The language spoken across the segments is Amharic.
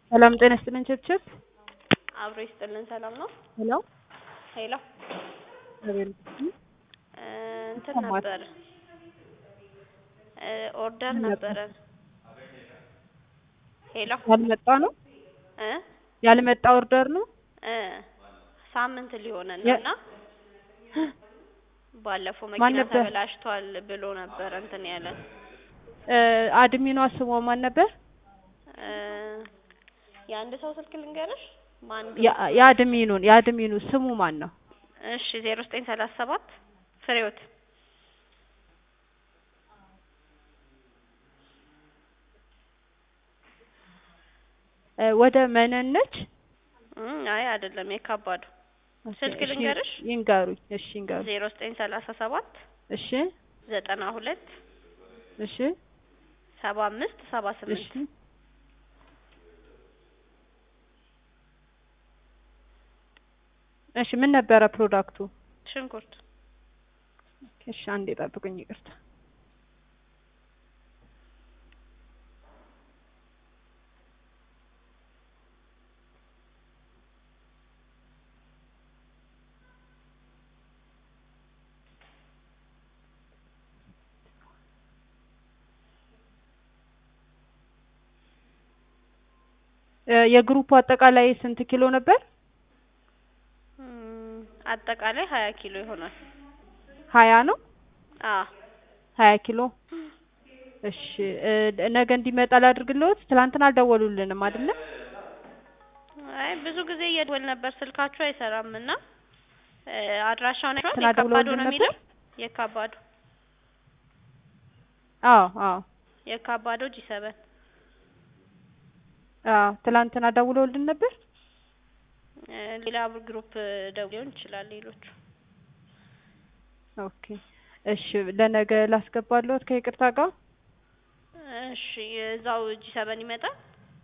ሰላም ጤና ይስጥልኝ ቸብቸብ አብሮ ይስጥልን ሰላም ነው። ሄሎ ሄሎ አቤል እንትን ነበር ኦርደር ነበረ። ሄሎ ያልመጣ ነው እ ያልመጣ ኦርደር ነው እ ሳምንት ሊሆነን ነውና ባለፈው ማን መኪና ነበር? ተበላሽቷል ብሎ ነበር እንትን ያለን አድሚኗ ስሟ ማን ነበር? የአንድ ሰው ስልክ ልንገርሽ ማን የአድሚኑ ስሙ ማን ነው? እሺ 0937 ፍሬውት ወደ መነነች አይ አይደለም የካባዱ ስልክ ልንገርሽ ይንገሩኝ። እሺ ይንገሩኝ። 0937 እሺ 92 እሺ 75 78 እሺ እሺ ምን ነበረ ፕሮዳክቱ? ሽንኩርት። እሺ አንዴ ጠብቁኝ ይቅርታ። የግሩፑ አጠቃላይ ስንት ኪሎ ነበር? አጠቃላይ 20 ኪሎ ይሆናል። 20 ነው? 20 ኪሎ። እሺ ነገ እንዲመጣ ላድርግልዎት? ትላንትና አልደወሉልንም አይደለ? አይ ብዙ ጊዜ እየደወል ነበር ስልካችሁ አይሰራምና አድራሻውን አይቷል? ትናንት የካባዶ ደውለውልን ነው ነበር? የሚለው የካባዶ አዎ የካባዶ G7 ትላንትና ደውለውልን ነበር? ሌላ ግሩፕ ደውለው ይችላል ሌሎቹ። ኦኬ እሺ ለነገ ላስገባለሁት ከይቅርታ ጋር። እሺ እዛው G7 ይመጣል?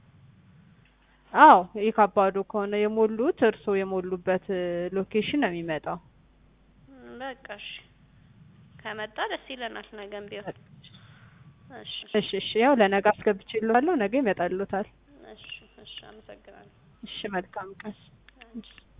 አዎ የካባዶ ከሆነ የሞሉት እርሶ የሞሉበት ሎኬሽን ነው የሚመጣው። በቃ እሺ ከመጣ ደስ ይለናል ነገም ቢሆን። እሺ ያው ለነገ አስገብቼልዎታለሁ ነገ ይመጣልዎታል። እሺ አመሰግናለሁ። እሺ መልካም ቀን።